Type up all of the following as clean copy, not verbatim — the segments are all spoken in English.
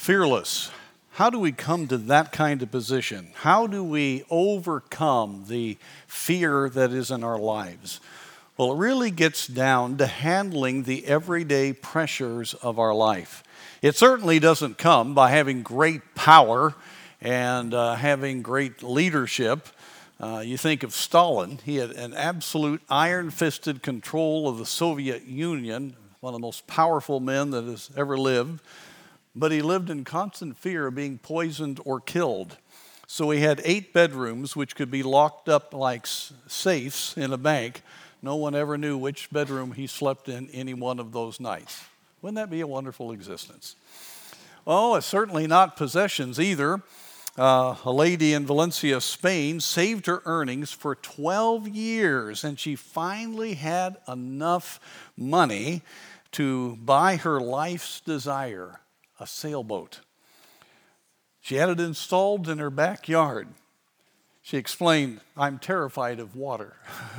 fearless. How do we come to that kind of position? How do we overcome the fear that is in our lives? Well, it really gets down to handling the everyday pressures of our life. It certainly doesn't come by having great power and having great leadership. You think of Stalin. He had an absolute iron-fisted control of the Soviet Union, one of the most powerful men that has ever lived. But he lived in constant fear of being poisoned or killed. So he had 8 bedrooms which could be locked up like safes in a bank. No one ever knew which bedroom he slept in any one of those nights. Wouldn't that be a wonderful existence? Oh, it's certainly not possessions either. A lady in Valencia, Spain, saved her earnings for 12 years, and she finally had enough money to buy her life's desire, a sailboat. She had it installed in her backyard. She explained, "I'm terrified of water."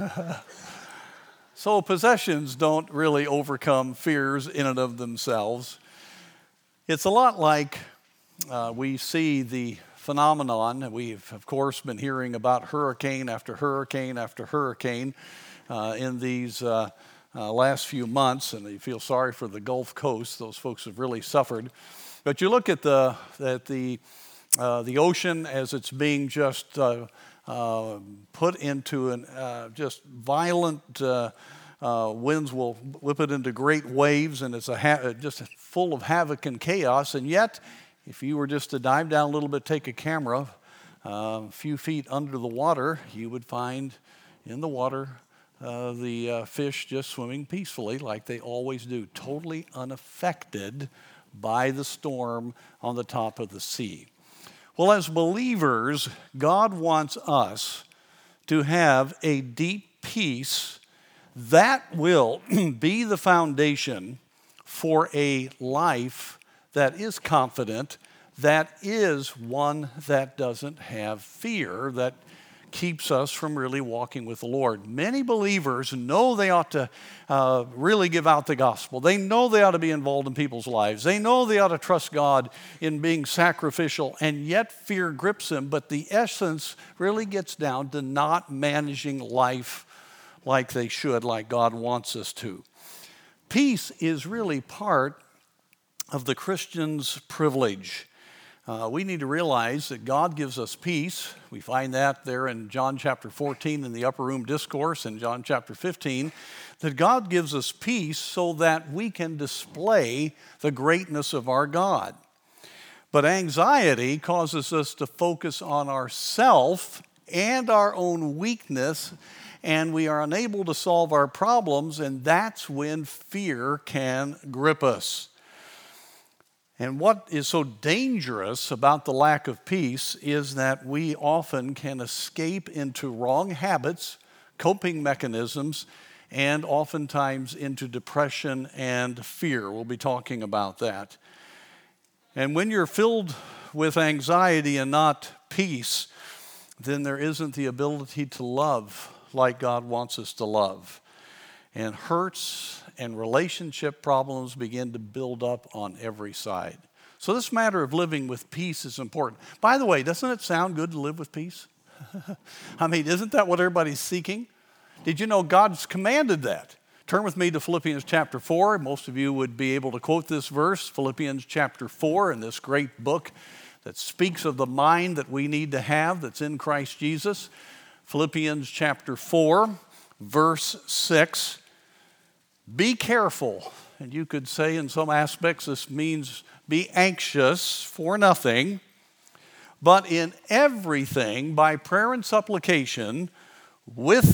So possessions don't really overcome fears in and of themselves. It's a lot like we see the phenomenon. We've, of course, been hearing about hurricane after hurricane after hurricane in these last few months, and you feel sorry for the Gulf Coast. Those folks have really suffered. But you look at the ocean as it's being just put into an just violent winds will whip it into great waves, and it's just full of havoc and chaos. And yet, if you were just to dive down a little bit, take a camera, a few feet under the water, you would find in the water the fish just swimming peacefully like they always do, totally unaffected by the storm on the top of the sea. Well, as believers, God wants us to have a deep peace that will be the foundation for a life that is confident, that is one that doesn't have fear, that keeps us from really walking with the Lord. Many believers know they ought to really give out the gospel. They know they ought to be involved in people's lives. They know they ought to trust God in being sacrificial, and yet fear grips them. But the essence really gets down to not managing life like they should, like God wants us to. Peace is really part of the Christian's privilege. We need to realize that God gives us peace. We find that there in John chapter 14 in the upper room discourse, and John chapter 15, that God gives us peace so that we can display the greatness of our God. But anxiety causes us to focus on ourself and our own weakness, and we are unable to solve our problems, and that's when fear can grip us. And what is so dangerous about the lack of peace is that we often can escape into wrong habits, coping mechanisms, and oftentimes into depression and fear. We'll be talking about that. And when you're filled with anxiety and not peace, then there isn't the ability to love like God wants us to love. And hurts and relationship problems begin to build up on every side. So this matter of living with peace is important. By the way, doesn't it sound good to live with peace? I mean, isn't that what everybody's seeking? Did you know God's commanded that? Turn with me to Philippians chapter 4. Most of you would be able to quote this verse, Philippians chapter 4, in this great book that speaks of the mind that we need to have that's in Christ Jesus. Philippians chapter 4, verse 6. Be careful, and you could say in some aspects this means be anxious for nothing, but in everything by prayer and supplication with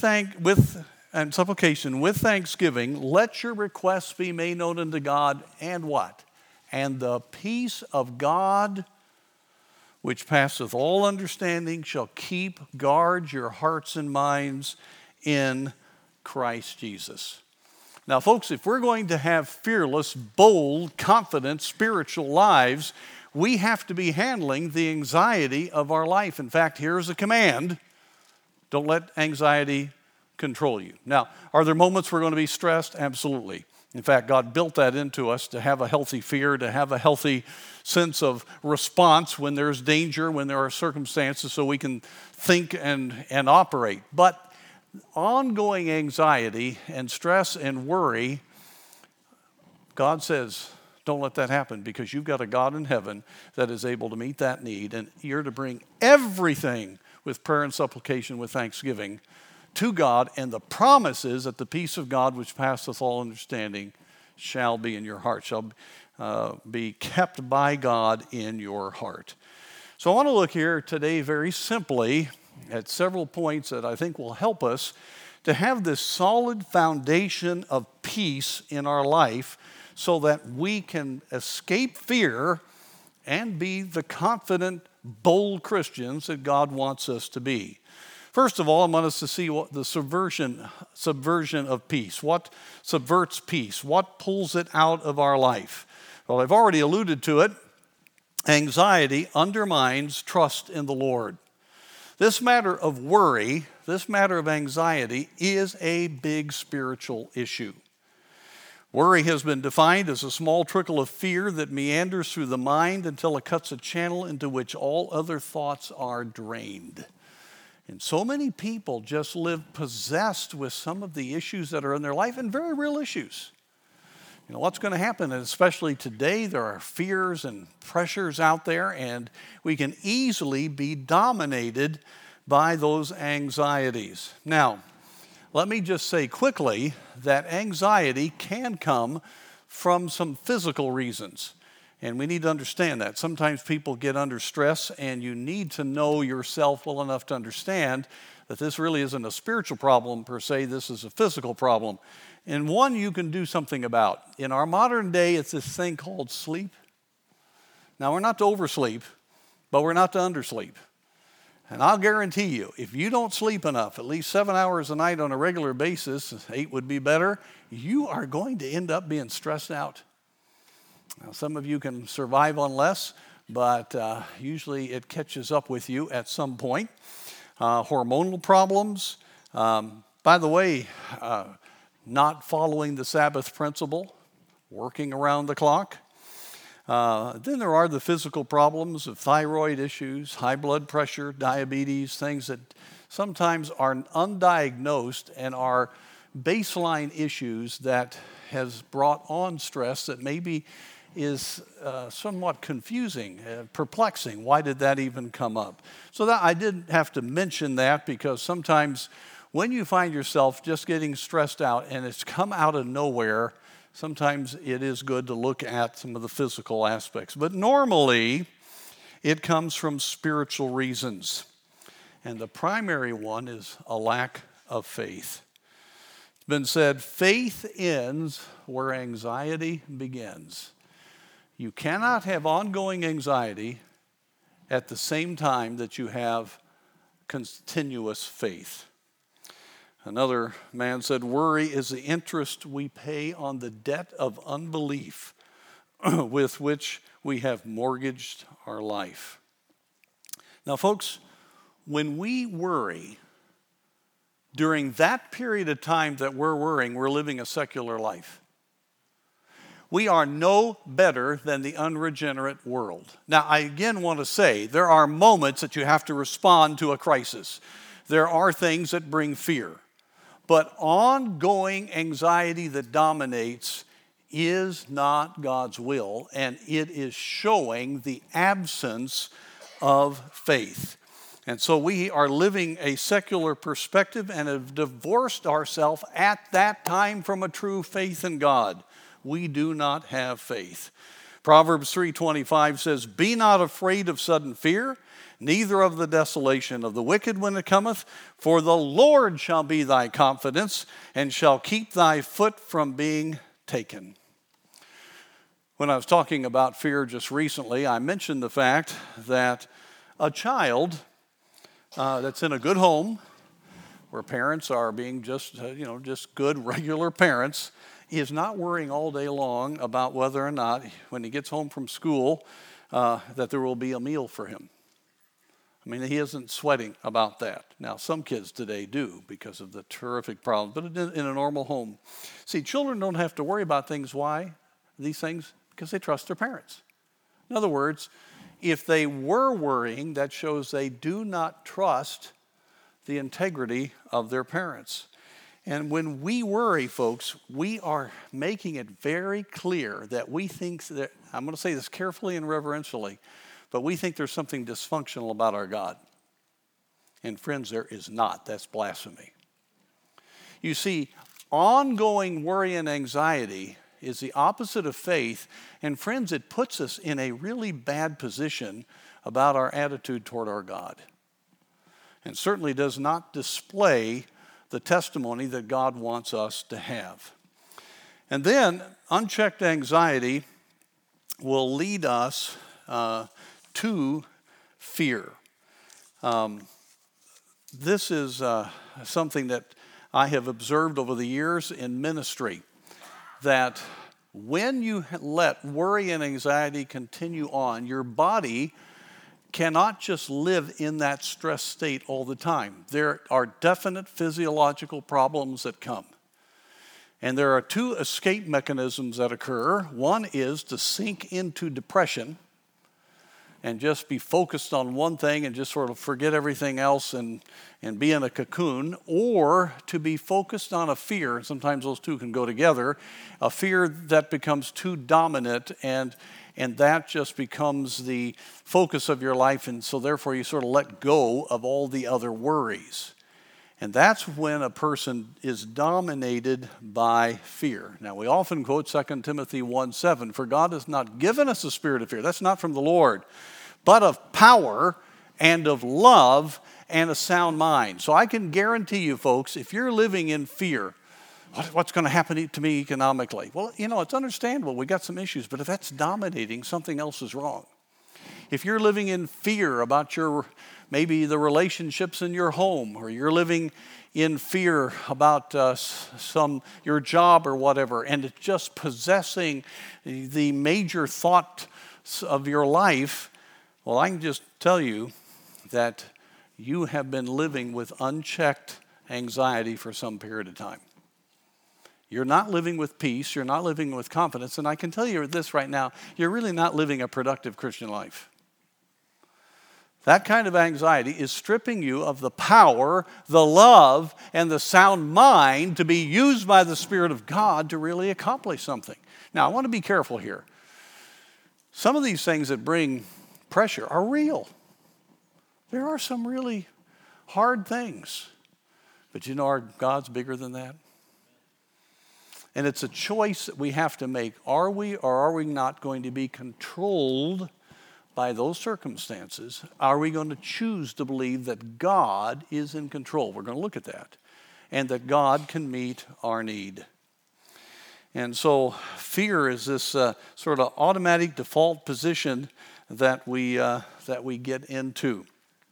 thanksgiving, let your requests be made known unto God, and what? And the peace of God, which passeth all understanding, shall guard your hearts and minds in Christ Jesus. Now, folks, if we're going to have fearless, bold, confident, spiritual lives, we have to be handling the anxiety of our life. In fact, here's a command. Don't let anxiety control you. Now, are there moments we're going to be stressed? Absolutely. In fact, God built that into us to have a healthy fear, to have a healthy sense of response when there's danger, when there are circumstances, so we can think and operate. But ongoing anxiety and stress and worry, God says, don't let that happen, because you've got a God in heaven that is able to meet that need, and you're to bring everything with prayer and supplication with thanksgiving to God, and the promise is that the peace of God which passeth all understanding shall be in your heart, shall be kept by God in your heart. So I want to look here today very simply at several points that I think will help us to have this solid foundation of peace in our life so that we can escape fear and be the confident, bold Christians that God wants us to be. First of all, I want us to see what the subversion of peace. What subverts peace? What pulls it out of our life? Well, I've already alluded to it. Anxiety undermines trust in the Lord. This matter of worry, this matter of anxiety, is a big spiritual issue. Worry has been defined as a small trickle of fear that meanders through the mind until it cuts a channel into which all other thoughts are drained. And so many people just live possessed with some of the issues that are in their life, and very real issues. You know, what's going to happen, and especially today, there are fears and pressures out there, and we can easily be dominated by those anxieties. Now, let me just say quickly that anxiety can come from some physical reasons. And we need to understand that. Sometimes people get under stress, and you need to know yourself well enough to understand that this really isn't a spiritual problem per se, this is a physical problem. And one you can do something about. In our modern day, it's this thing called sleep. Now, we're not to oversleep, but we're not to undersleep. And I'll guarantee you, if you don't sleep enough, at least 7 hours a night on a regular basis, 8 would be better, you are going to end up being stressed out. Now, some of you can survive on less, but usually it catches up with you at some point. Hormonal problems. By the way, not following the Sabbath principle, working around the clock. Then there are the physical problems of thyroid issues, high blood pressure, diabetes, things that sometimes are undiagnosed and are baseline issues that has brought on stress that maybe is somewhat confusing, perplexing. Why did that even come up? So that I didn't have to mention that, because sometimes when you find yourself just getting stressed out and it's come out of nowhere, sometimes it is good to look at some of the physical aspects. But normally, it comes from spiritual reasons. And the primary one is a lack of faith. It's been said, faith ends where anxiety begins. You cannot have ongoing anxiety at the same time that you have continuous faith. Another man said, worry is the interest we pay on the debt of unbelief with which we have mortgaged our life. Now, folks, when we worry, during that period of time that we're worrying, we're living a secular life. We are no better than the unregenerate world. Now, I again want to say, there are moments that you have to respond to a crisis. There are things that bring fear. But ongoing anxiety that dominates is not God's will, and it is showing the absence of faith. And so we are living a secular perspective and have divorced ourselves at that time from a true faith in God. We do not have faith. Proverbs 3:25 says, be not afraid of sudden fear, neither of the desolation of the wicked when it cometh, for the Lord shall be thy confidence, and shall keep thy foot from being taken. When I was talking about fear just recently, I mentioned the fact that a child that's in a good home, where parents are being just good, regular parents, is not worrying all day long about whether or not, when he gets home from school, that there will be a meal for him. I mean, he isn't sweating about that. Now, some kids today do because of the terrific problems, but in a normal home. See, children don't have to worry about things. Why? These things? Because they trust their parents. In other words, if they were worrying, that shows they do not trust the integrity of their parents. And when we worry, folks, we are making it very clear that we think that, I'm going to say this carefully and reverentially, but we think there's something dysfunctional about our God. And friends, there is not. That's blasphemy. You see, ongoing worry and anxiety is the opposite of faith. And friends, it puts us in a really bad position about our attitude toward our God. And certainly does not display the testimony that God wants us to have. And then unchecked anxiety will lead us to fear. This is something that I have observed over the years in ministry, that when you let worry and anxiety continue on, your body cannot just live in that stress state all the time. There are definite physiological problems that come. And there are two escape mechanisms that occur. One is to sink into depression and just be focused on one thing and just sort of forget everything else and be in a cocoon, or to be focused on a fear. Sometimes those two can go together. A fear that becomes too dominant, and that just becomes the focus of your life, and so therefore you sort of let go of all the other worries. And that's when a person is dominated by fear. Now, we often quote 2 Timothy 1:7, "For God has not given us a spirit of fear." That's not from the Lord, but of power and of love and a sound mind. So I can guarantee you, folks, if you're living in fear, what's going to happen to me economically? Well, it's understandable. We got some issues, but if that's dominating, something else is wrong. If you're living in fear about maybe the relationships in your home, or you're living in fear about your job or whatever, and it's just possessing the major thoughts of your life, well, I can just tell you that you have been living with unchecked anxiety for some period of time. You're not living with peace. You're not living with confidence. And I can tell you this right now, you're really not living a productive Christian life. That kind of anxiety is stripping you of the power, the love, and the sound mind to be used by the Spirit of God to really accomplish something. Now, I want to be careful here. Some of these things that bring pressure are real. There are some really hard things. But our God's bigger than that. And it's a choice that we have to make. Are we or are we not going to be controlled by those circumstances? Are we going to choose to believe that God is in control? We're going to look at that. And that God can meet our need. And so fear is this sort of automatic default position that we get into.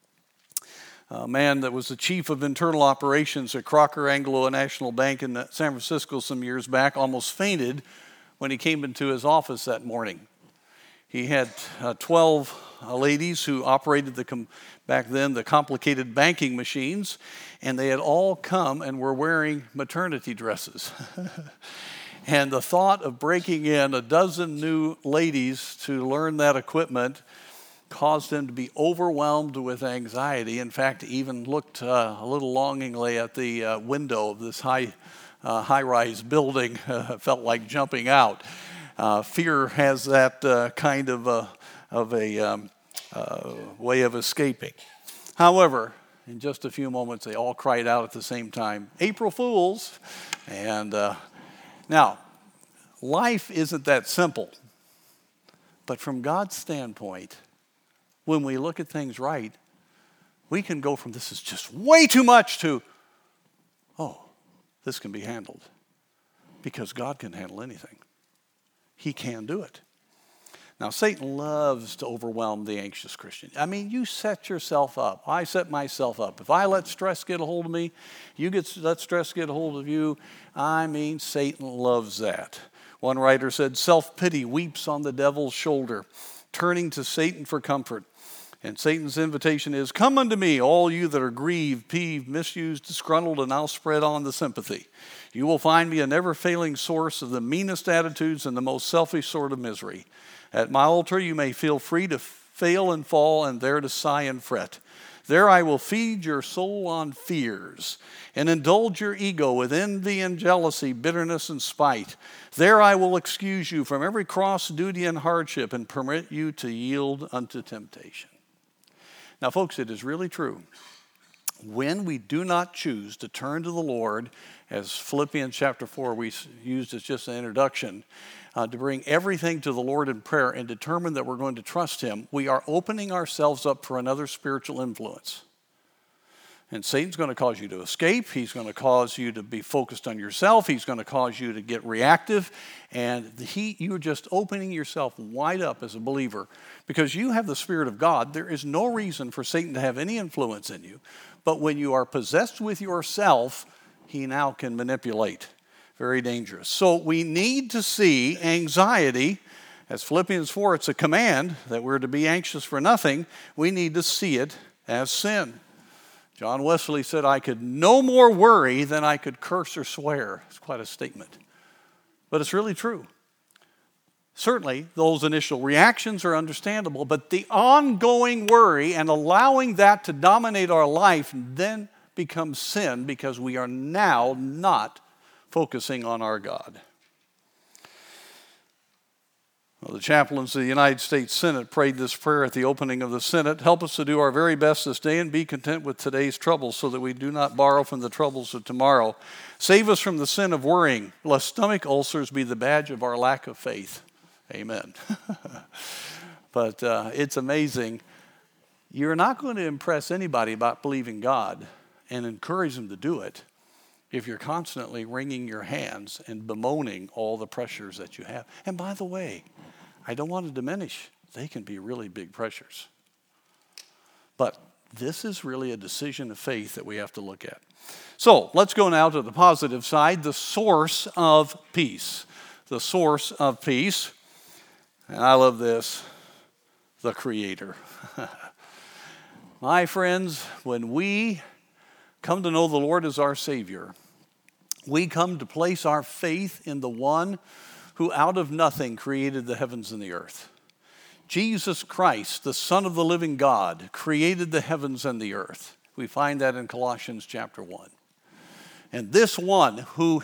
A man that was the chief of internal operations at Crocker Anglo National Bank in San Francisco some years back almost fainted when he came into his office that morning. He had 12 ladies who operated back then the complicated banking machines, and they had all come and were wearing maternity dresses. And the thought of breaking in a dozen new ladies to learn that equipment caused him to be overwhelmed with anxiety. In fact, even looked a little longingly at the window of this high-rise building. Felt like jumping out. Fear has that kind of a way of escaping. However, in just a few moments, they all cried out at the same time, "April Fools!" And now, life isn't that simple. But from God's standpoint, when we look at things right, we can go from this is just way too much to, oh, this can be handled. Because God can handle anything. He can do it. Now, Satan loves to overwhelm the anxious Christian. I mean, you set yourself up. I set myself up. If I let stress get a hold of me, let stress get a hold of you. I mean, Satan loves that. One writer said, self-pity weeps on the devil's shoulder, turning to Satan for comfort. And Satan's invitation is, come unto me, all you that are grieved, peeved, misused, disgruntled, and I'll spread on the sympathy. You will find me a never-failing source of the meanest attitudes and the most selfish sort of misery. At my altar you may feel free to fail and fall, and there to sigh and fret. There I will feed your soul on fears and indulge your ego with envy and jealousy, bitterness and spite. There I will excuse you from every cross, duty, and hardship and permit you to yield unto temptation. Now, folks, it is really true. When we do not choose to turn to the Lord, as Philippians chapter 4 we used as just an introduction, to bring everything to the Lord in prayer and determine that we're going to trust Him, we are opening ourselves up for another spiritual influence. And Satan's going to cause you to escape. He's going to cause you to be focused on yourself. He's going to cause you to get reactive. And you're just opening yourself wide up as a believer. Because you have the Spirit of God, there is no reason for Satan to have any influence in you. But when you are possessed with yourself, he now can manipulate. Very dangerous. So we need to see anxiety, as Philippians 4, it's a command that we're to be anxious for nothing. We need to see it as sin. John Wesley said, I could no more worry than I could curse or swear. It's quite a statement. But it's really true. Certainly, those initial reactions are understandable, but the ongoing worry and allowing that to dominate our life then becomes sin because we are now not focusing on our God. Well, the chaplains of the United States Senate prayed this prayer at the opening of the Senate. Help us to do our very best this day and be content with today's troubles so that we do not borrow from the troubles of tomorrow. Save us from the sin of worrying, lest stomach ulcers be the badge of our lack of faith. Amen. But it's amazing. You're not going to impress anybody about believing God and encourage them to do it if you're constantly wringing your hands and bemoaning all the pressures that you have. And by the way, I don't want to diminish. They can be really big pressures. But this is really a decision of faith that we have to look at. So let's go now to the positive side, the source of peace. The source of peace. And I love this, the Creator. My friends, when we come to know the Lord as our Savior, we come to place our faith in the one who out of nothing created the heavens and the earth. Jesus Christ, the Son of the living God, created the heavens and the earth. We find that in Colossians chapter 1. And this one who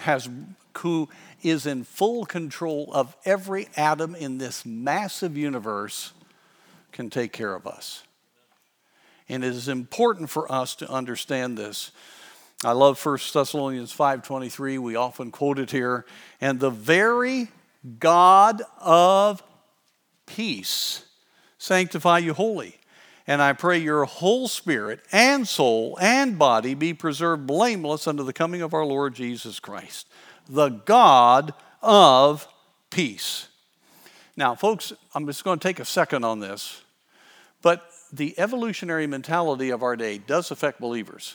is in full control of every atom in this massive universe can take care of us. And it is important for us to understand this. I love 1 Thessalonians 5:23. We often quote it here. And the very God of peace sanctify you wholly. And I pray your whole spirit and soul and body be preserved blameless unto the coming of our Lord Jesus Christ. The God of peace. Now, folks, I'm just going to take a second on this. But the evolutionary mentality of our day does affect believers.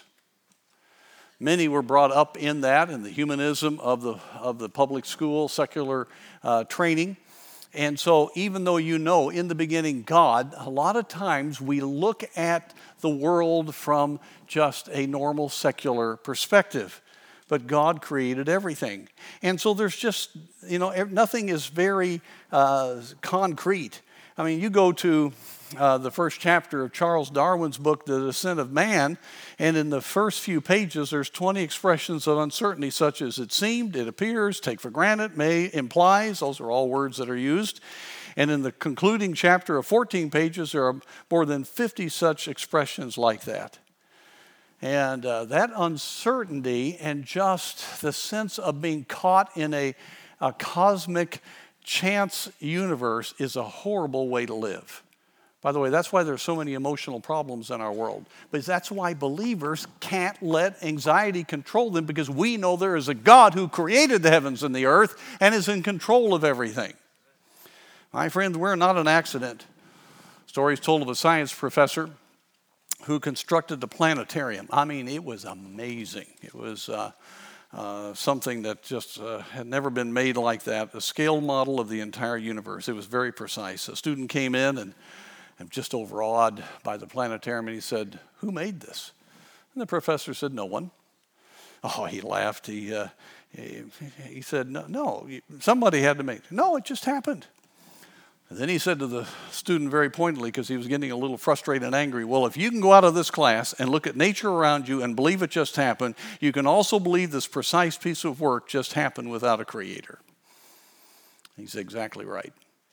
Many were brought up in that, in the humanism of the public school, secular training. And so even though you know in the beginning God, a lot of times we look at the world from just a normal secular perspective. But God created everything. And so there's just, nothing is very concrete. I mean, you go to the first chapter of Charles Darwin's book, The Descent of Man, and in the first few pages, there's 20 expressions of uncertainty, such as it seemed, it appears, take for granted, may, implies. Those are all words that are used. And in the concluding chapter of 14 pages, there are more than 50 such expressions like that. And that uncertainty and just the sense of being caught in a cosmic chance universe is a horrible way to live. By the way, that's why there's so many emotional problems in our world. But that's why believers can't let anxiety control them, because we know there is a God who created the heavens and the earth and is in control of everything. My friends, we're not an accident. Stories told of a science professor who constructed the planetarium. I mean, it was amazing. It was something that just had never been made like that, a scale model of the entire universe. It was very precise. A student came in and I'm just overawed by the planetarium. And he said, "Who made this?" And the professor said, "No one." Oh, he laughed. He said, no, somebody had to make it. No, it just happened. And then he said to the student very pointedly, because he was getting a little frustrated and angry, "Well, if you can go out of this class and look at nature around you and believe it just happened, you can also believe this precise piece of work just happened without a creator." He's exactly right.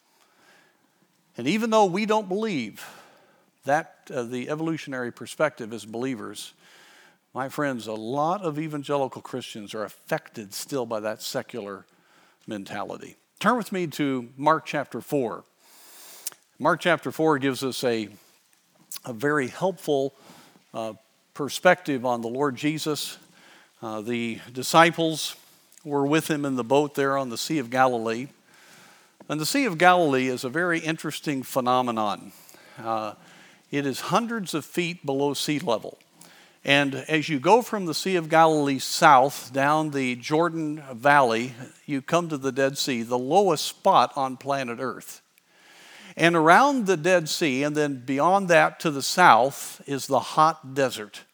And even though we don't believe that the evolutionary perspective as believers, my friends, a lot of evangelical Christians are affected still by that secular mentality. Turn with me to Mark chapter 4. Mark chapter 4 gives us a very helpful perspective on the Lord Jesus. The disciples were with him in the boat there on the Sea of Galilee. And the Sea of Galilee is a very interesting phenomenon. It is hundreds of feet below sea level. And as you go from the Sea of Galilee south down the Jordan Valley, you come to the Dead Sea, the lowest spot on planet Earth. And around the Dead Sea, and then beyond that to the south, is the hot desert.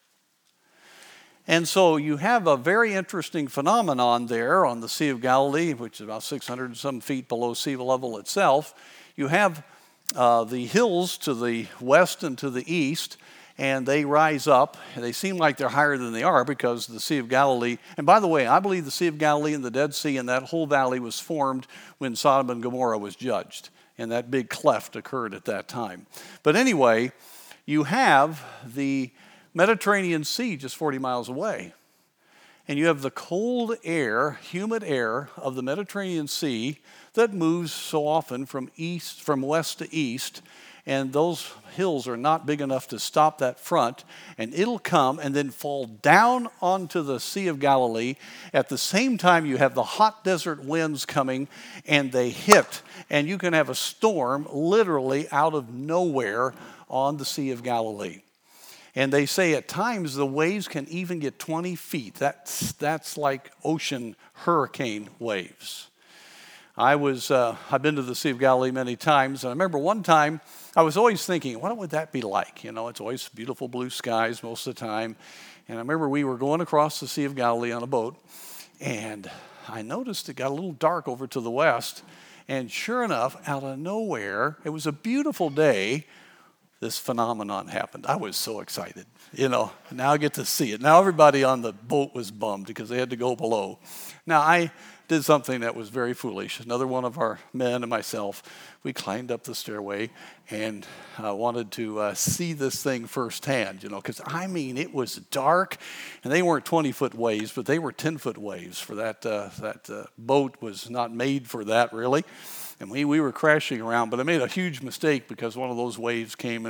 And so you have a very interesting phenomenon there on the Sea of Galilee, which is about 600 and some feet below sea level itself. You have the hills to the west and to the east, and they rise up, and they seem like they're higher than they are because the Sea of Galilee, and by the way, I believe the Sea of Galilee and the Dead Sea and that whole valley was formed when Sodom and Gomorrah was judged, and that big cleft occurred at that time. But anyway, you have the Mediterranean Sea just 40 miles away, and you have the cold air, humid air of the Mediterranean Sea that moves so often from west to east, and those hills are not big enough to stop that front, and it'll come and then fall down onto the Sea of Galilee. At the same time, you have the hot desert winds coming, and they hit, and you can have a storm literally out of nowhere on the Sea of Galilee. And they say at times the waves can even get 20 feet. That's like ocean hurricane waves. I've been to the Sea of Galilee many times, and I remember one time I was always thinking, what would that be like? You know, it's always beautiful blue skies most of the time. And I remember we were going across the Sea of Galilee on a boat, and I noticed it got a little dark over to the west. And sure enough, out of nowhere, it was a beautiful day, this phenomenon happened. I was so excited. You know, now I get to see it. Now everybody on the boat was bummed because they had to go below. Now I did something that was very foolish. Another one of our men and myself, we climbed up the stairway and wanted to see this thing firsthand, you know, because I mean, it was dark, and they weren't 20-foot waves, but they were 10-foot waves. For that boat was not made for that, really. And we were crashing around, but I made a huge mistake because one of those waves came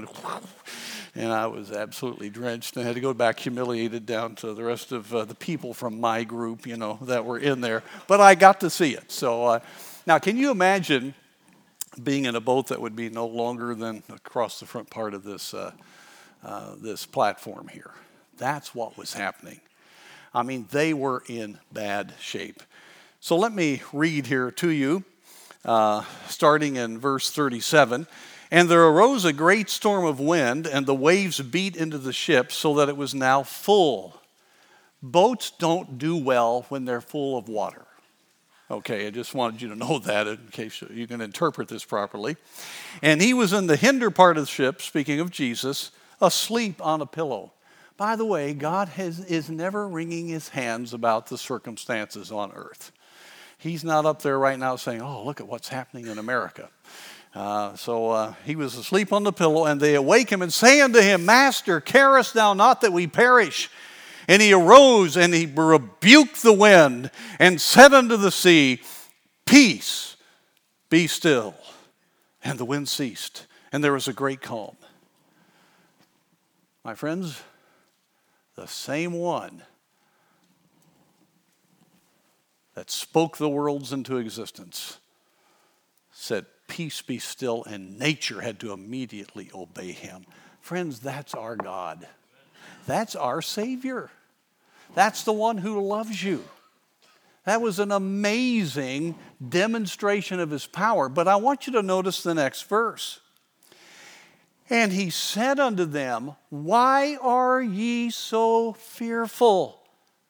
and I was absolutely drenched and I had to go back humiliated down to the rest of the people from my group, you know, that were in there. But I got to see it. So now, can you imagine being in a boat that would be no longer than across the front part of this platform here? That's what was happening. I mean, they were in bad shape. So let me read here to you. Starting in verse 37, "And there arose a great storm of wind, and the waves beat into the ship so that it was now full." Boats don't do well when they're full of water. Okay, I just wanted you to know that in case you can interpret this properly. "And he was in the hinder part of the ship," speaking of Jesus, "asleep on a pillow." By the way, God is never wringing his hands about the circumstances on earth. He's not up there right now saying, "Oh, look at what's happening in America." So he was asleep on the pillow, and they awake him and say unto him, "Master, carest thou not that we perish?" And he arose and he rebuked the wind and said unto the sea, "Peace, be still." And the wind ceased, and there was a great calm. My friends, the same one that spoke the worlds into existence said, "Peace, be still," and nature had to immediately obey him. Friends, that's our God. That's our Savior. That's the one who loves you. That was an amazing demonstration of his power. But I want you to notice the next verse. And he said unto them, why are ye so fearful?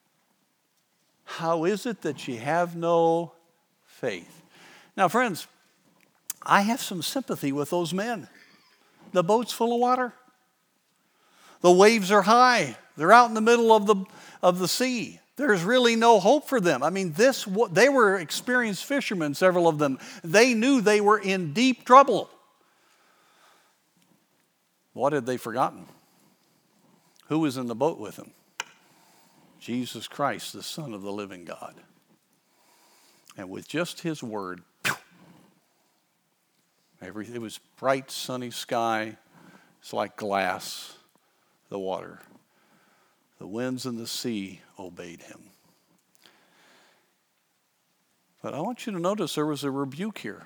How is it that ye have no faith? Now, friends, I have some sympathy with those men. The boat's full of water. The waves are high. They're out in the middle of the sea. There's really no hope for them. I mean, they were experienced fishermen, several of them. They knew they were in deep trouble. What had they forgotten? Who was in the boat with them? Jesus Christ, the Son of the living God. And with just his word, it was bright, sunny sky. It's like glass, the water. The winds and the sea obeyed him. But I want you to notice there was a rebuke here.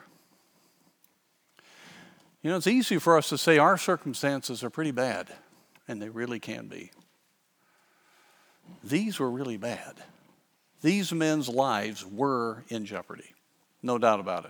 You know, it's easy for us to say our circumstances are pretty bad, and they really can be. These were really bad. These men's lives were in jeopardy, no doubt about it.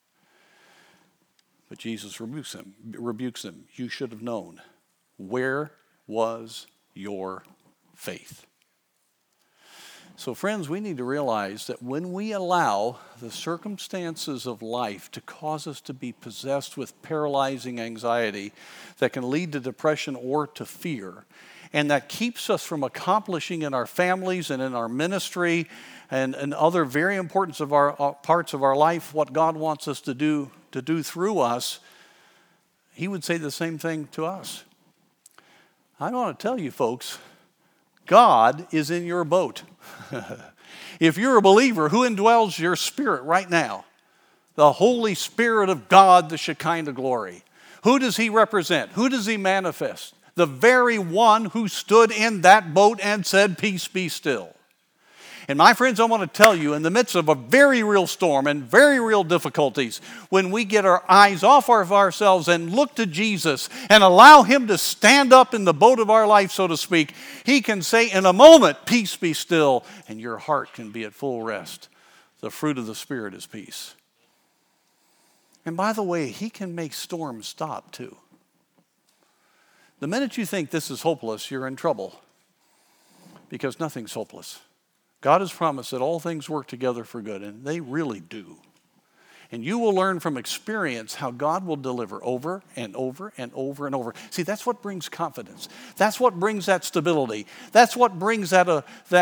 But Jesus rebukes them. You should have known. Where was your faith? So friends, we need to realize that when we allow the circumstances of life to cause us to be possessed with paralyzing anxiety that can lead to depression or to fear, and that keeps us from accomplishing in our families and in our ministry and other very important parts of our life what God wants us to do through us, he would say the same thing to us. I want to tell you folks, God is in your boat. If you're a believer, who indwells your spirit right now? The Holy Spirit of God, the Shekinah glory. Who does he represent? Who does he manifest? The very one who stood in that boat and said, peace be still. And my friends, I want to tell you, in the midst of a very real storm and very real difficulties, when we get our eyes off of ourselves and look to Jesus and allow him to stand up in the boat of our life, so to speak, he can say in a moment, peace be still, and your heart can be at full rest. The fruit of the Spirit is peace. And by the way, he can make storms stop too. The minute you think this is hopeless, you're in trouble, because nothing's hopeless. God has promised that all things work together for good, and they really do. And you will learn from experience how God will deliver over and over and over and over. See, that's what brings confidence. That's what brings that stability. That's what brings that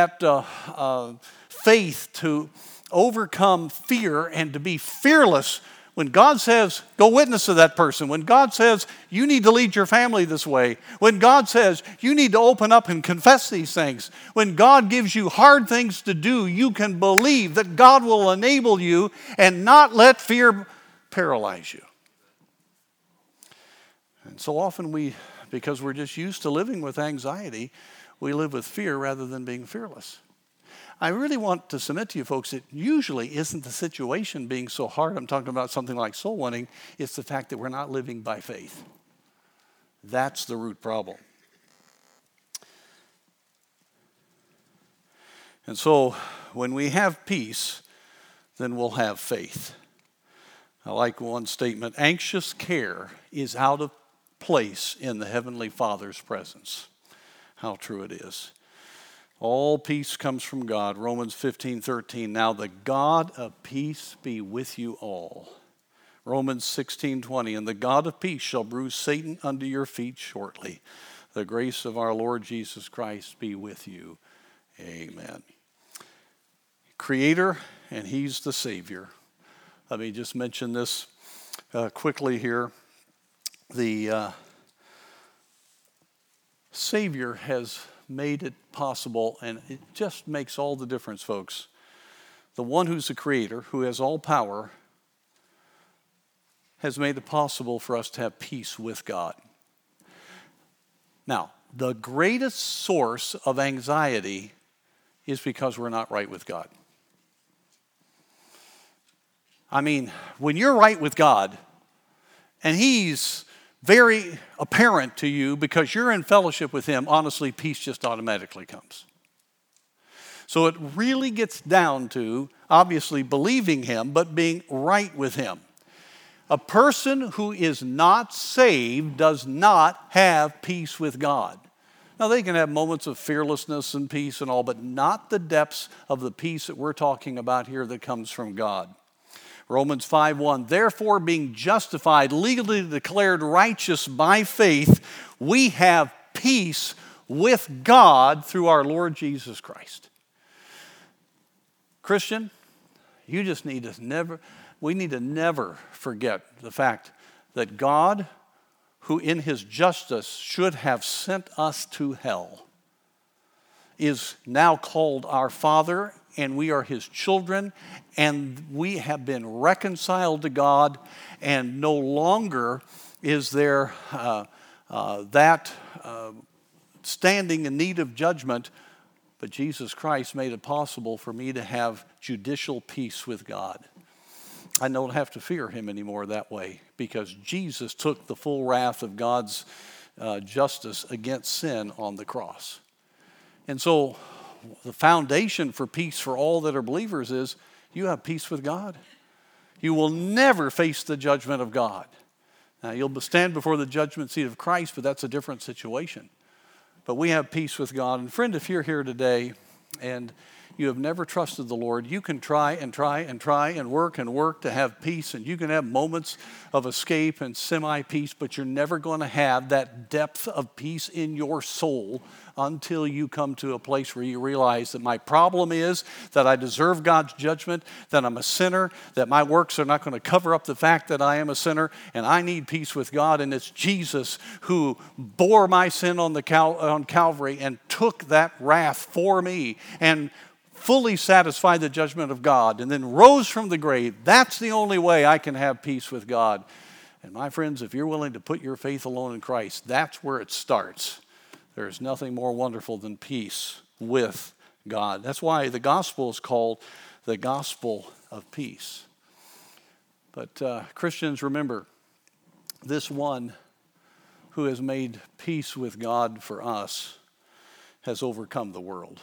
faith to overcome fear and to be fearless. When God says, go witness to that person. When God says, you need to lead your family this way. When God says, you need to open up and confess these things. When God gives you hard things to do, you can believe that God will enable you and not let fear paralyze you. And so often because we're just used to living with anxiety, we live with fear rather than being fearless. I really want to submit to you folks, it usually isn't the situation being so hard. I'm talking about something like soul winning. It's the fact that we're not living by faith. That's the root problem. And so when we have peace, then we'll have faith. I like one statement, anxious care is out of place in the Heavenly Father's presence. How true it is. All peace comes from God. Romans 15:13. Now the God of peace be with you all. Romans 16:20. And the God of peace shall bruise Satan under your feet shortly. The grace of our Lord Jesus Christ be with you. Amen. Creator, and he's the Savior. Let me just mention this quickly here. The Savior has made it possible, and it just makes all the difference, folks. The one who's the creator, who has all power, has made it possible for us to have peace with God. Now, the greatest source of anxiety is because we're not right with God. I mean, when you're right with God, and he's very apparent to you because you're in fellowship with him, honestly, peace just automatically comes. So it really gets down to, obviously, believing him, but being right with him. A person who is not saved does not have peace with God. Now, they can have moments of fearlessness and peace and all, but not the depths of the peace that we're talking about here that comes from God. Romans 5:1, therefore being justified, legally declared righteous by faith, we have peace with God through our Lord Jesus Christ. Christian, we need to never forget the fact that God, who in his justice should have sent us to hell, is now called our Father, and we are his children, and we have been reconciled to God, and no longer is there that standing in need of judgment, but Jesus Christ made it possible for me to have judicial peace with God. I don't have to fear him anymore that way, because Jesus took the full wrath of God's justice against sin on the cross. And so the foundation for peace for all that are believers is you have peace with God. You will never face the judgment of God. Now, you'll stand before the judgment seat of Christ, but that's a different situation. But we have peace with God. And friend, if you're here today and you have never trusted the Lord, you can try and try and try and work to have peace, and you can have moments of escape and semi-peace, but you're never going to have that depth of peace in your soul until you come to a place where you realize that my problem is that I deserve God's judgment, that I'm a sinner, that my works are not going to cover up the fact that I am a sinner, and I need peace with God, and it's Jesus who bore my sin on Calvary and took that wrath for me and fully satisfied the judgment of God and then rose from the grave. That's the only way I can have peace with God. And my friends, if you're willing to put your faith alone in Christ, that's where it starts. There's nothing more wonderful than peace with God. That's why the gospel is called the gospel of peace. But Christians, remember, this one who has made peace with God for us has overcome the world.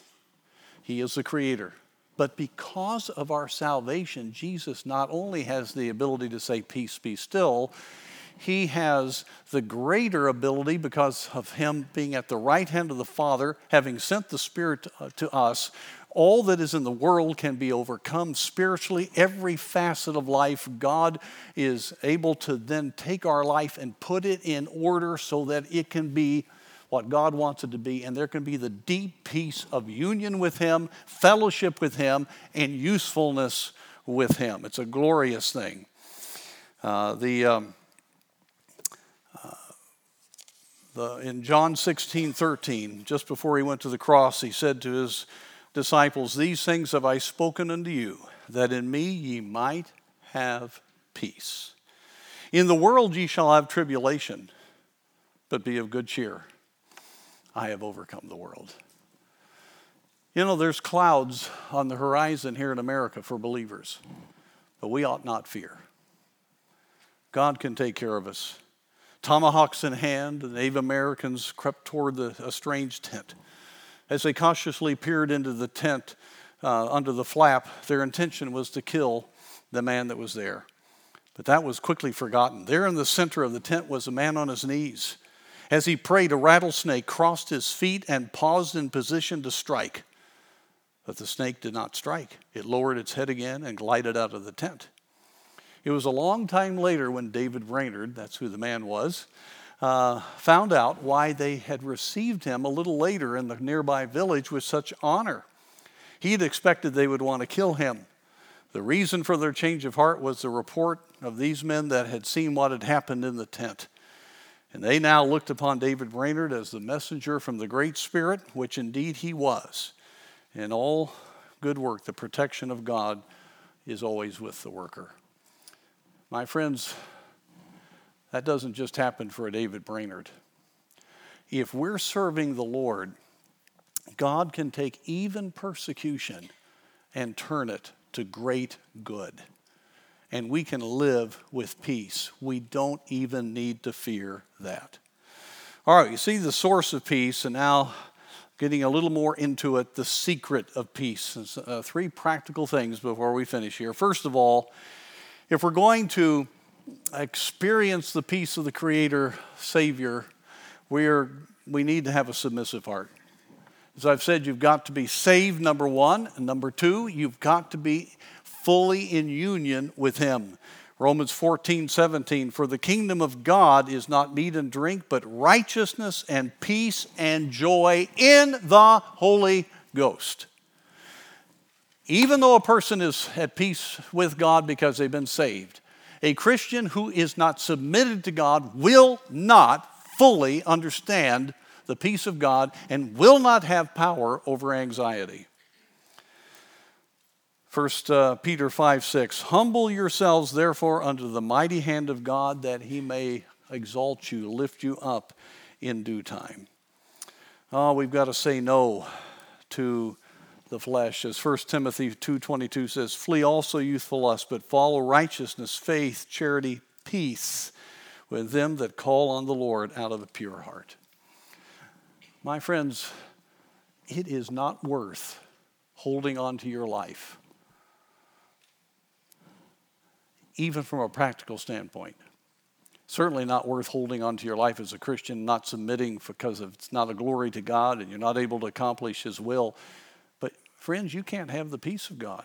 He is the creator. But because of our salvation, Jesus not only has the ability to say, peace, be still, he has the greater ability, because of him being at the right hand of the Father, having sent the Spirit to us. All that is in the world can be overcome spiritually. Every facet of life, God is able to then take our life and put it in order so that it can be what God wants it to be, and there can be the deep peace of union with him, fellowship with him, and usefulness with him. It's a glorious thing. In John 16:13, just before he went to the cross, he said to his disciples, these things have I spoken unto you, that in me ye might have peace. In the world ye shall have tribulation, but be of good cheer. I have overcome the world. You know, there's clouds on the horizon here in America for believers, but we ought not fear. God can take care of us. Tomahawks in hand, the Native Americans crept toward a strange tent. As they cautiously peered into the tent under the flap, their intention was to kill the man that was there. But that was quickly forgotten. There in the center of the tent was a man on his knees. As he prayed, a rattlesnake crossed his feet and paused in position to strike. But the snake did not strike. It lowered its head again and glided out of the tent. It was a long time later when David Brainerd, that's who the man was, found out why they had received him a little later in the nearby village with such honor. He had expected they would want to kill him. The reason for their change of heart was the report of these men that had seen what had happened in the tent. And they now looked upon David Brainerd as the messenger from the Great Spirit, which indeed he was. In all good work, the protection of God is always with the worker. My friends, that doesn't just happen for a David Brainerd. If we're serving the Lord, God can take even persecution and turn it to great good. And we can live with peace. We don't even need to fear that. All right, you see the source of peace, and now getting a little more into it, the secret of peace. Three practical things before we finish here. First of all, if we're going to experience the peace of the Creator, Savior, we need to have a submissive heart. As I've said, you've got to be saved, number one. And number two, you've got to be fully in union with Him. Romans 14:17, for the kingdom of God is not meat and drink, but righteousness and peace and joy in the Holy Ghost. Even though a person is at peace with God because they've been saved, a Christian who is not submitted to God will not fully understand the peace of God and will not have power over anxiety. 1 Peter 5:6, humble yourselves therefore under the mighty hand of God, that He may exalt you, lift you up in due time. Oh, we've got to say no to the flesh. As 1 Timothy 2:22 says, flee also youthful lust, but follow righteousness, faith, charity, peace with them that call on the Lord out of a pure heart. My friends, it is not worth holding on to your life, even from a practical standpoint. Certainly not worth holding on to your life as a Christian, not submitting because it's not a glory to God and you're not able to accomplish His will. But friends, you can't have the peace of God.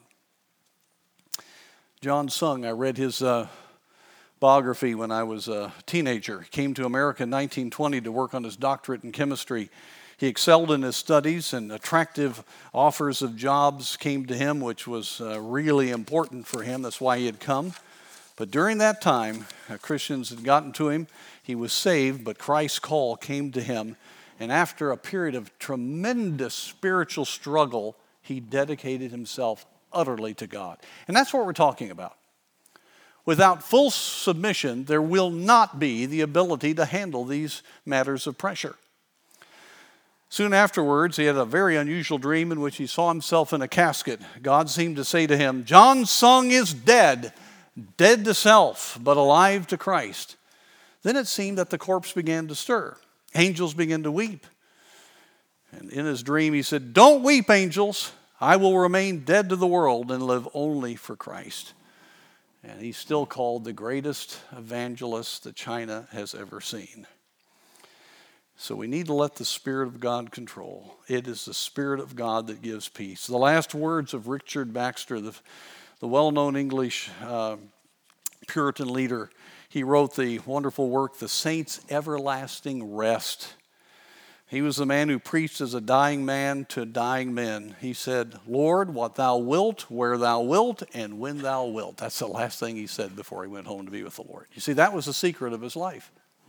John Sung, I read his biography when I was a teenager. He came to America in 1920 to work on his doctorate in chemistry. He excelled in his studies, and attractive offers of jobs came to him, which was really important for him. That's why he had come. But during that time, Christians had gotten to him. He was saved, but Christ's call came to him. And after a period of tremendous spiritual struggle, he dedicated himself utterly to God. And that's what we're talking about. Without full submission, there will not be the ability to handle these matters of pressure. Soon afterwards, he had a very unusual dream in which he saw himself in a casket. God seemed to say to him, John Sung is dead, dead to self, but alive to Christ. Then it seemed that the corpse began to stir. Angels began to weep. And in his dream he said, don't weep, angels. I will remain dead to the world and live only for Christ. And he's still called the greatest evangelist that China has ever seen. So we need to let the Spirit of God control. It is the Spirit of God that gives peace. The last words of Richard Baxter, the well-known English Puritan leader, he wrote the wonderful work, The Saints' Everlasting Rest. He was the man who preached as a dying man to dying men. He said, Lord, what thou wilt, where thou wilt, and when thou wilt. That's the last thing he said before he went home to be with the Lord. You see, that was the secret of his life.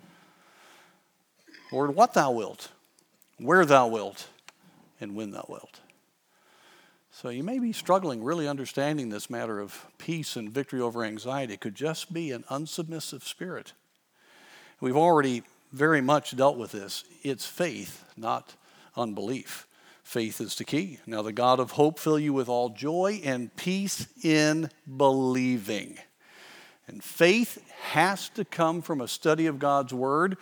Lord, what thou wilt, where thou wilt, and when thou wilt. So you may be struggling really understanding this matter of peace and victory over anxiety. It could just be an unsubmissive spirit. We've already very much dealt with this. It's faith, not unbelief. Faith is the key. Now the God of hope fill you with all joy and peace in believing. And faith has to come from a study of God's Word.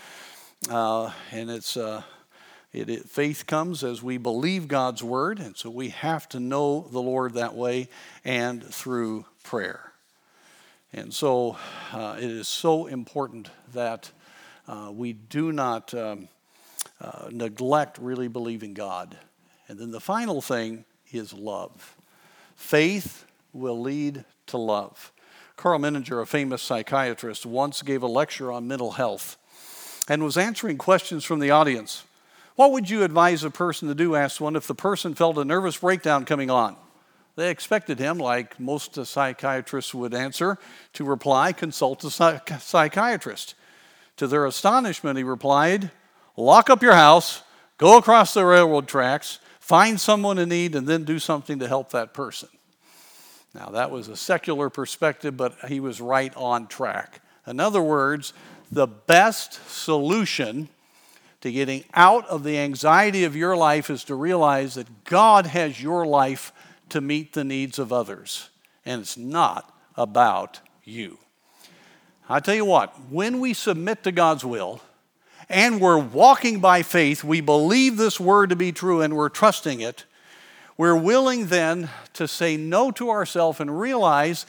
Faith comes as we believe God's Word. And so we have to know the Lord that way and through prayer. And so it is so important that we do not neglect really believing God. And then the final thing is love. Faith will lead to love. Carl Menninger, a famous psychiatrist, once gave a lecture on mental health and was answering questions from the audience. What would you advise a person to do, asked one, if the person felt a nervous breakdown coming on? They expected him, like most psychiatrists would answer, to reply, consult a psychiatrist. To their astonishment, he replied, lock up your house, go across the railroad tracks, find someone in need, and then do something to help that person. Now, that was a secular perspective, but he was right on track. In other words, the best solution to getting out of the anxiety of your life is to realize that God has your life to meet the needs of others, and it's not about you. I tell you what, when we submit to God's will and we're walking by faith, we believe this word to be true and we're trusting it, we're willing then to say no to ourselves and realize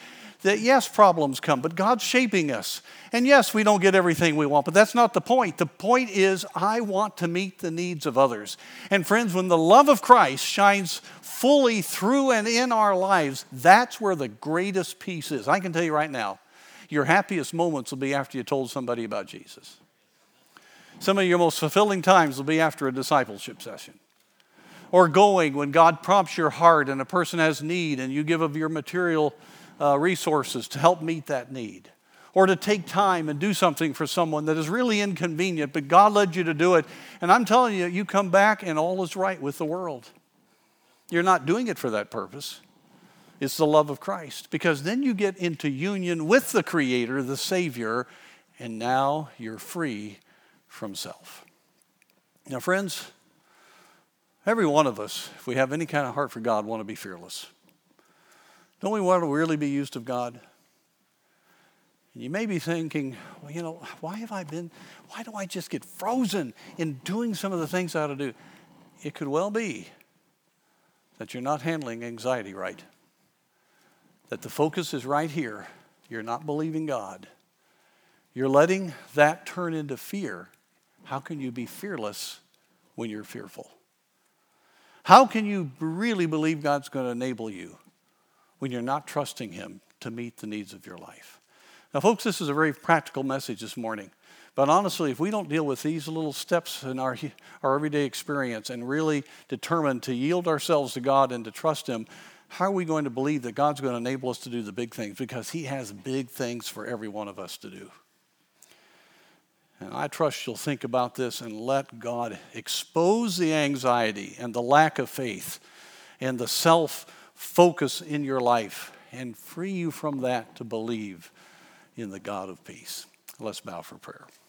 that yes, problems come, but God's shaping us. And yes, we don't get everything we want, but that's not the point. The point is, I want to meet the needs of others. And friends, when the love of Christ shines fully through and in our lives, that's where the greatest peace is. I can tell you right now, your happiest moments will be after you told somebody about Jesus. Some of your most fulfilling times will be after a discipleship session. Or going when God prompts your heart and a person has need and you give of your material resources to help meet that need. Or to take time and do something for someone that is really inconvenient, but God led you to do it. And I'm telling you, you come back and all is right with the world. You're not doing it for that purpose. It's the love of Christ. Because then you get into union with the Creator, the Savior, and now you're free from self. Now, friends, every one of us, if we have any kind of heart for God, want to be fearless. Don't we want to really be used of God? You may be thinking, well, why do I just get frozen in doing some of the things I ought to do? It could well be that you're not handling anxiety right. That the focus is right here. You're not believing God. You're letting that turn into fear. How can you be fearless when you're fearful? How can you really believe God's going to enable you when you're not trusting Him to meet the needs of your life? Now, folks, this is a very practical message this morning. But honestly, if we don't deal with these little steps in our everyday experience and really determine to yield ourselves to God and to trust Him, how are we going to believe that God's going to enable us to do the big things? Because He has big things for every one of us to do. And I trust you'll think about this and let God expose the anxiety and the lack of faith and the self-focus in your life and free you from that to believe in the God of peace. Let's bow for prayer.